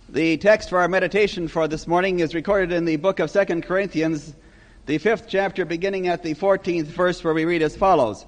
The text for our meditation for this morning is recorded in the book of 2 Corinthians, the 5th chapter, beginning at the 14th verse, where we read as follows.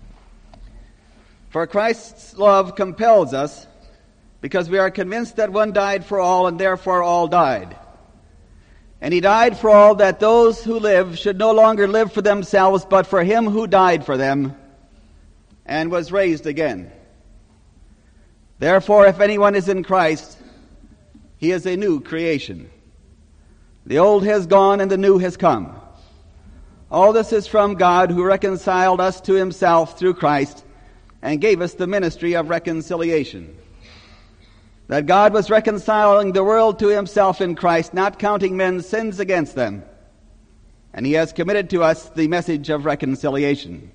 For Christ's love compels us, because we are convinced that one died for all, and therefore all died. And he died for all, that those who live should no longer live for themselves, but for him who died for them and was raised again. Therefore, if anyone is in Christ, he is a new creation. The old has gone and the new has come. All this is from God, who reconciled us to himself through Christ and gave us the ministry of reconciliation. That God was reconciling the world to himself in Christ, not counting men's sins against them. And he has committed to us the message of reconciliation.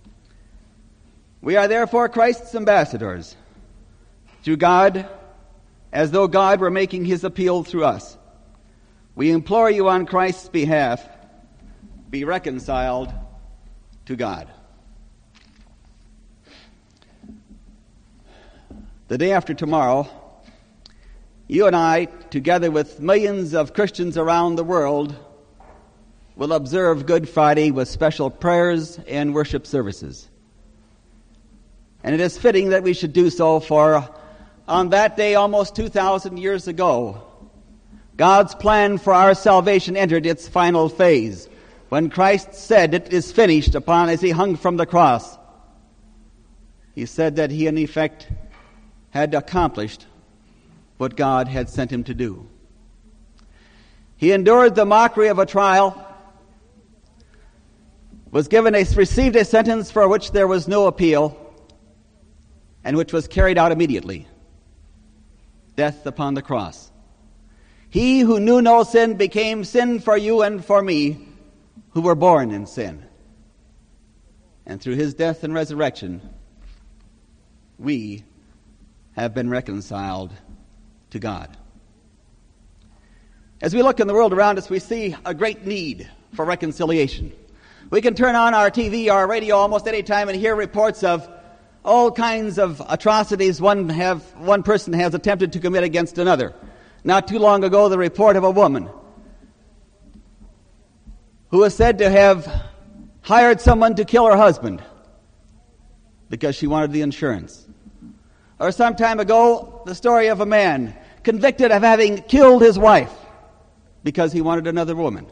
We are therefore Christ's ambassadors through God, as though God were making his appeal through us. We implore you on Christ's behalf, be reconciled to God. The day after tomorrow, you and I, together with millions of Christians around the world, will observe Good Friday with special prayers and worship services. And it is fitting that we should do so, for on that day, almost 2,000 years ago, God's plan for our salvation entered its final phase, when Christ said, "It is finished," as he hung from the cross. He said that he, in effect, had accomplished what God had sent him to do. He endured the mockery of a trial, received a sentence for which there was no appeal, and which was carried out immediately: death upon the cross. He who knew no sin became sin for you and for me, who were born in sin. And through his death and resurrection, we have been reconciled to God. As we look in the world around us, we see a great need for reconciliation. We can turn on our TV or our radio almost any time and hear reports of all kinds of atrocities one person has attempted to commit against another. Not too long ago, the report of a woman who was said to have hired someone to kill her husband because she wanted the insurance. Or some time ago, the story of a man convicted of having killed his wife because he wanted another woman.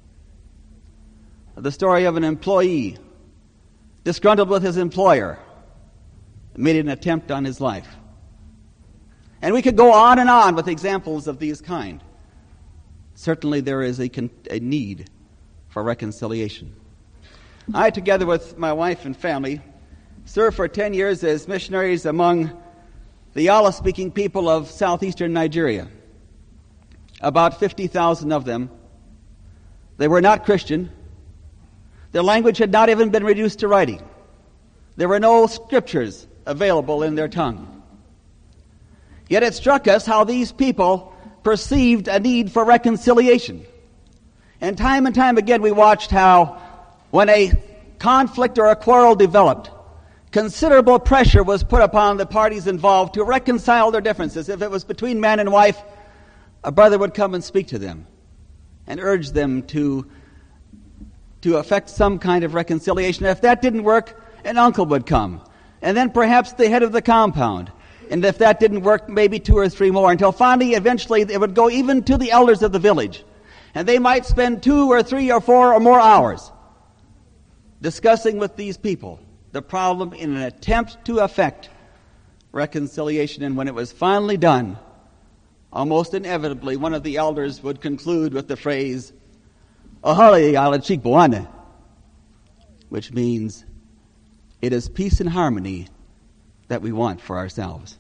The story of an employee disgruntled with his employer, made an attempt on his life. And we could go on and on with examples of these kind. Certainly there is a need for reconciliation. I, together with my wife and family, served for 10 years as missionaries among the Yala-speaking people of southeastern Nigeria. About 50,000 of them. They were not Christian. Their language had not even been reduced to writing. There were no scriptures available in their tongue. Yet it struck us how these people perceived a need for reconciliation. And time again we watched how, when a conflict or a quarrel developed, considerable pressure was put upon the parties involved to reconcile their differences. If it was between man and wife, a brother would come and speak to them and urge them to effect some kind of reconciliation. If that didn't work, an uncle would come, and then perhaps the head of the compound. And if that didn't work, maybe 2 or 3 more, until finally, eventually, it would go even to the elders of the village. And they might spend 2 or 3 or 4 or more hours discussing with these people the problem in an attempt to effect reconciliation. And when it was finally done, almost inevitably, one of the elders would conclude with the phrase, "Ahali ala chikboane," which means, it is peace and harmony that we want for ourselves.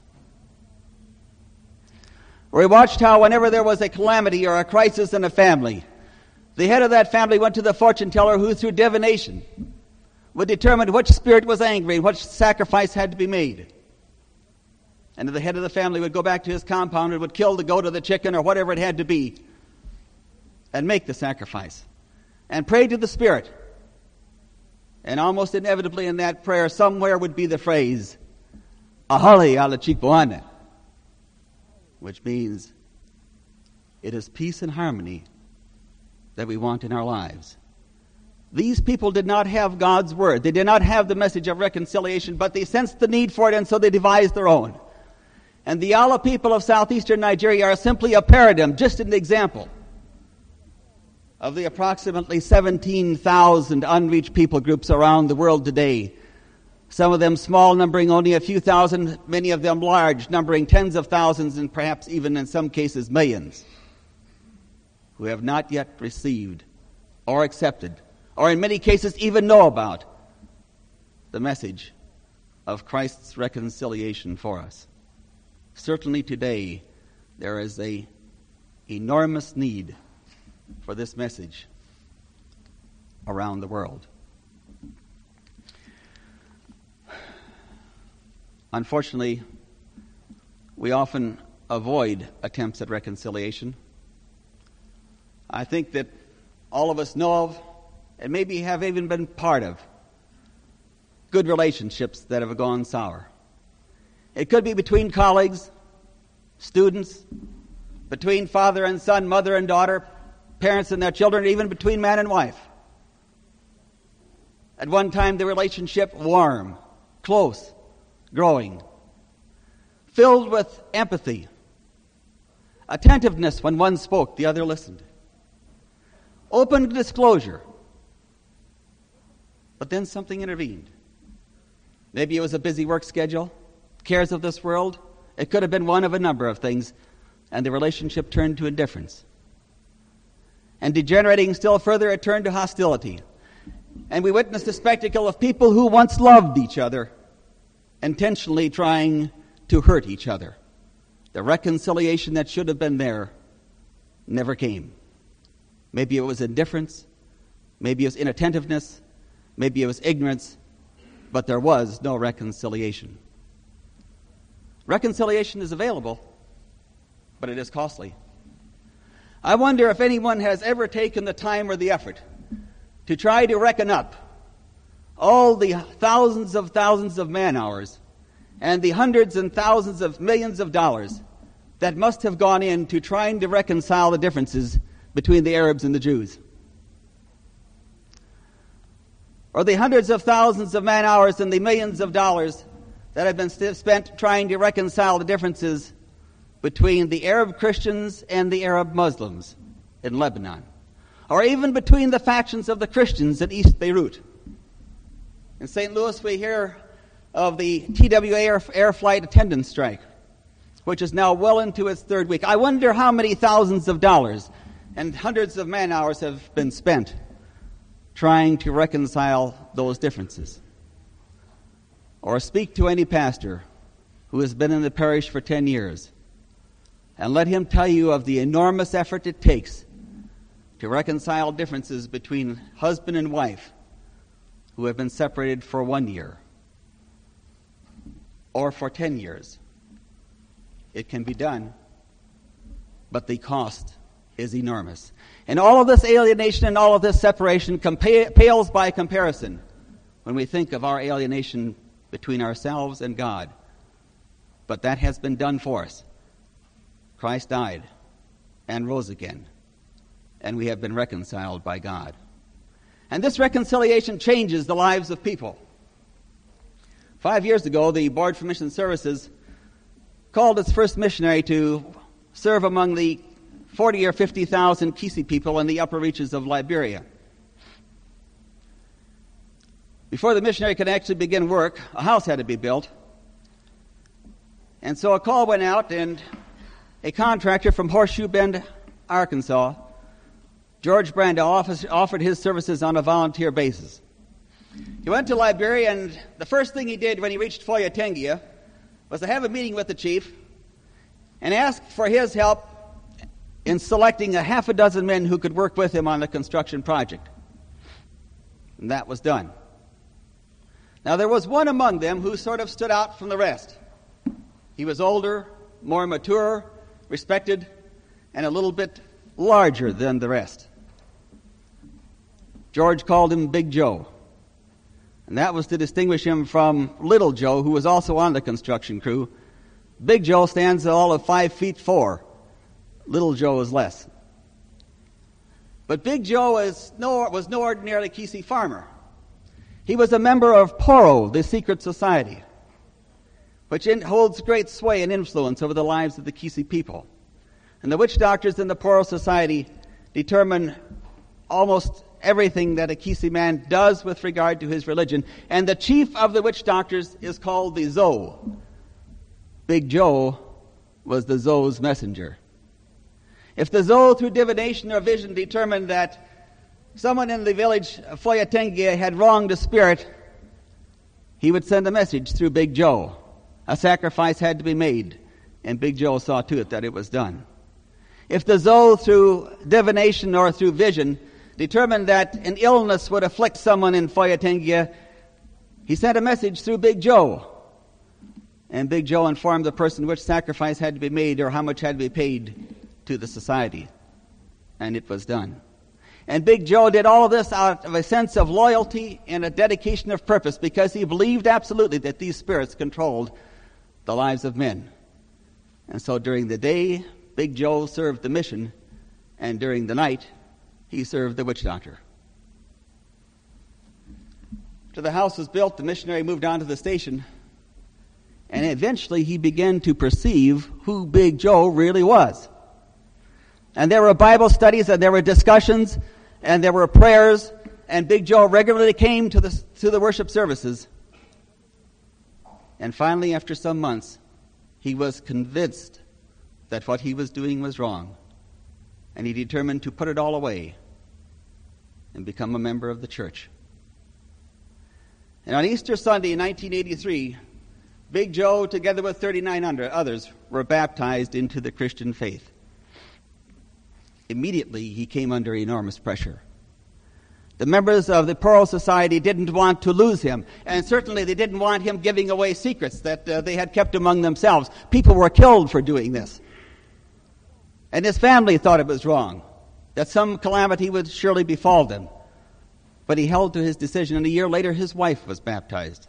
We watched how whenever there was a calamity or a crisis in a family, the head of that family went to the fortune teller, who through divination would determine which spirit was angry and which sacrifice had to be made. And the head of the family would go back to his compound and would kill the goat or the chicken or whatever it had to be and make the sacrifice and pray to the spirit. And almost inevitably in that prayer somewhere would be the phrase, "Ahali ala chikboane," which means, It is peace and harmony that we want in our lives. These people did not have God's word. They did not have the message of reconciliation, but they sensed the need for it, and so they devised their own. And the Ala people of southeastern Nigeria are simply a paradigm, just an example of the approximately 17,000 unreached people groups around the world today. Some of them small, numbering only a few thousand, many of them large, numbering tens of thousands and perhaps even in some cases millions, who have not yet received or accepted, or in many cases even know about, the message of Christ's reconciliation for us. Certainly today, there is an enormous need for this message around the world. Unfortunately, we often avoid attempts at reconciliation. I think that all of us know of, and maybe have even been part of, good relationships that have gone sour. It could be between colleagues, students, between father and son, mother and daughter, parents and their children, even between man and wife. At one time, the relationship warm, close, growing, filled with empathy, attentiveness when one spoke, the other listened, open disclosure. But then something intervened. Maybe it was a busy work schedule, cares of this world. It could have been one of a number of things, and the relationship turned to indifference. And degenerating still further, it turned to hostility. And we witnessed the spectacle of people who once loved each other, intentionally trying to hurt each other. The reconciliation that should have been there never came. Maybe it was indifference, maybe it was inattentiveness, maybe it was ignorance, but there was no reconciliation. Reconciliation is available, but it is costly. I wonder if anyone has ever taken the time or the effort to try to reckon up all the thousands of man-hours and the hundreds and thousands of millions of dollars that must have gone into trying to reconcile the differences between the Arabs and the Jews. Or the hundreds of thousands of man-hours and the millions of dollars that have been spent trying to reconcile the differences between the Arab Christians and the Arab Muslims in Lebanon. Or even between the factions of the Christians in East Beirut. In St. Louis, we hear of the TWA air flight attendants strike, which is now well into its third week. I wonder how many thousands of dollars and hundreds of man-hours have been spent trying to reconcile those differences. Or speak to any pastor who has been in the parish for 10 years and let him tell you of the enormous effort it takes to reconcile differences between husband and wife who have been separated for 1 year or for 10 years. It can be done, but the cost is enormous. And all of this alienation and all of this separation pales by comparison when we think of our alienation between ourselves and God. But that has been done for us. Christ died and rose again, and we have been reconciled by God. And this reconciliation changes the lives of people. 5 years ago, the Board for Mission Services called its first missionary to serve among the 40 or 50,000 Kisi people in the upper reaches of Liberia. Before the missionary could actually begin work, a house had to be built. And so a call went out, and a contractor from Horseshoe Bend, Arkansas, George Brandau, offered his services on a volunteer basis. He went to Liberia, and the first thing he did when he reached Foya Tengia was to have a meeting with the chief and ask for his help in selecting a half a dozen men who could work with him on the construction project. And that was done. Now, there was one among them who sort of stood out from the rest. He was older, more mature, respected, and a little bit larger than the rest. George called him Big Joe. And that was to distinguish him from Little Joe, who was also on the construction crew. Big Joe stands all of 5'4", Little Joe was less. But Big Joe was no ordinary Kissi farmer. He was a member of Poro, the secret society, which holds great sway and influence over the lives of the Kissi people. And the witch doctors in the Poro society determine almost everything that a Kissi man does with regard to his religion. And the chief of the witch doctors is called the Zo. Big Joe was the Zo's messenger. If the Zo, through divination or vision, determined that someone in the village of Foyatengia had wronged a spirit, he would send a message through Big Joe. A sacrifice had to be made, and Big Joe saw to it that it was done. If the Zo, through divination or through vision, determined that an illness would afflict someone in Foyatengia, he sent a message through Big Joe. And Big Joe informed the person which sacrifice had to be made or how much had to be paid to the society. And it was done. And Big Joe did all of this out of a sense of loyalty and a dedication of purpose, because he believed absolutely that these spirits controlled the lives of men. And so during the day, Big Joe served the mission, and during the night, he served the witch doctor. After the house was built, the missionary moved on to the station, and eventually he began to perceive who Big Joe really was. And there were Bible studies, and there were discussions, and there were prayers, and Big Joe regularly came to the worship services. And finally, after some months, he was convinced that what he was doing was wrong, and he determined to put it all away and become a member of the church. And on Easter Sunday in 1983, Big Joe, together with 39 others, were baptized into the Christian faith. Immediately, he came under enormous pressure. The members of the Poro Society didn't want to lose him, and certainly they didn't want him giving away secrets that they had kept among themselves. People were killed for doing this. And his family thought it was wrong, that some calamity would surely befall them. But he held to his decision, and a year later his wife was baptized.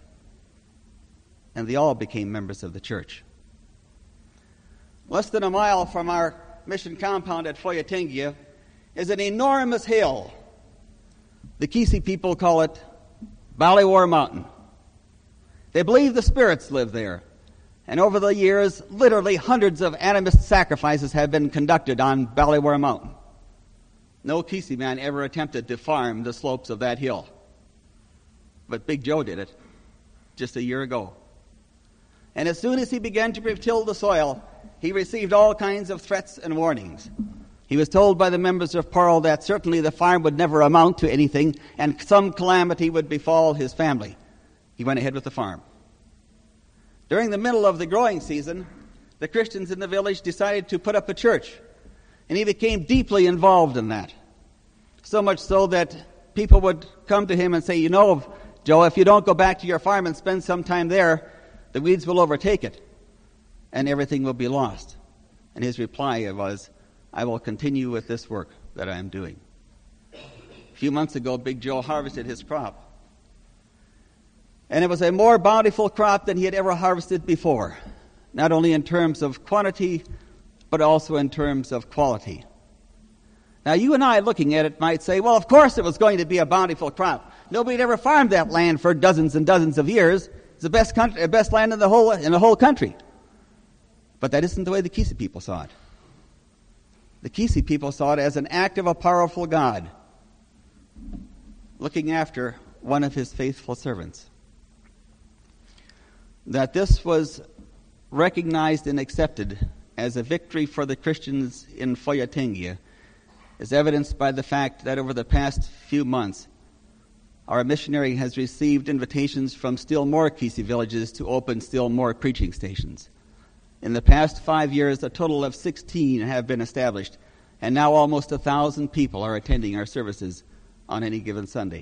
And they all became members of the church. Less than a mile from our mission compound at Foyatengia is an enormous hill. The Kissi people call it Ballywar Mountain. They believe the spirits live there. And over the years, literally hundreds of animist sacrifices have been conducted on Ballywar Mountain. No Kissi man ever attempted to farm the slopes of that hill. But Big Joe did it just a year ago. And as soon as he began to till the soil, he received all kinds of threats and warnings. He was told by the members of Poro that certainly the farm would never amount to anything, and some calamity would befall his family. He went ahead with the farm. During the middle of the growing season, the Christians in the village decided to put up a church, and he became deeply involved in that. So much so that people would come to him and say, "You know, Joe, if you don't go back to your farm and spend some time there, the weeds will overtake it, and everything will be lost." And his reply was, "I will continue with this work that I am doing." A few months ago, Big Joe harvested his crop. And it was a more bountiful crop than he had ever harvested before, not only in terms of quantity, but also in terms of quality. Now, you and I, looking at it, might say, well, of course it was going to be a bountiful crop. Nobody had ever farmed that land for dozens and dozens of years. It's the best land in the whole country. But that isn't the way the Kissi people saw it. The Kissi people saw it as an act of a powerful God looking after one of his faithful servants. That this was recognized and accepted as a victory for the Christians in Foyatengia is evidenced by the fact that over the past few months, our missionary has received invitations from still more Kissi villages to open still more preaching stations. In the past 5 years, a total of 16 have been established, and now almost 1,000 people are attending our services on any given Sunday.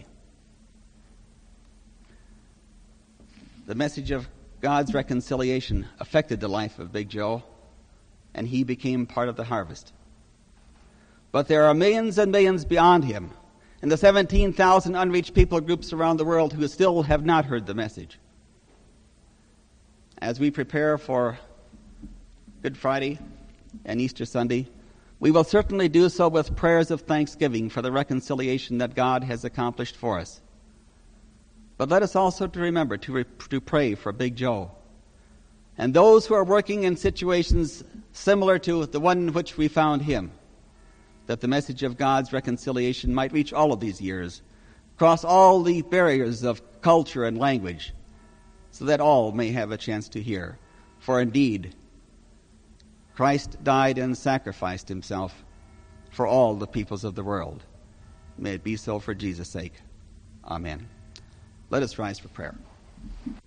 The message of God's reconciliation affected the life of Big Joe, and he became part of the harvest. But there are millions and millions beyond him, and the 17,000 unreached people groups around the world who still have not heard the message. As we prepare for Good Friday and Easter Sunday, We will certainly do so with prayers of thanksgiving for the reconciliation that God has accomplished for us. But let us also remember to pray for Big Joe and those who are working in situations similar to the one in which we found him, that the message of God's reconciliation might reach all of these years, cross all the barriers of culture and language, so that all may have a chance to hear. For indeed, Christ died and sacrificed himself for all the peoples of the world. May it be so for Jesus' sake. Amen. Let us rise for prayer.